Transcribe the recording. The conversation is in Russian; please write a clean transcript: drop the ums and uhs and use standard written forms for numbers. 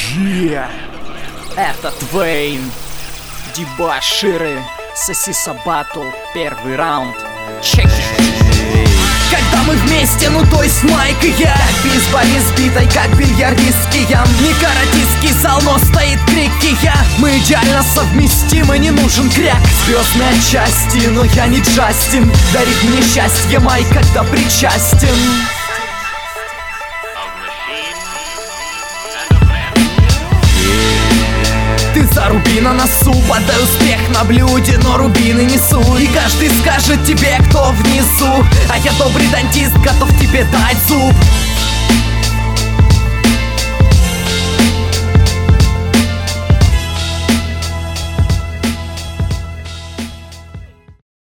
Это Твейн. Дебоширы. Сосиса батл. Первый раунд. Чеки. Когда мы вместе, ну то есть Майк и я, как бейсбол избитой, как бильярдистки я. Не каратистский зал, но стоит крики я. Мы идеально совместимы, не нужен кряк. Звездные отчасти, но я не Джастин. Дарит мне счастье Майк, когда причастен. Ты заруби на носу, подай успех на блюде, но рубины несу. И каждый скажет тебе, кто внизу. А я добрый дантист, готов тебе дать зуб.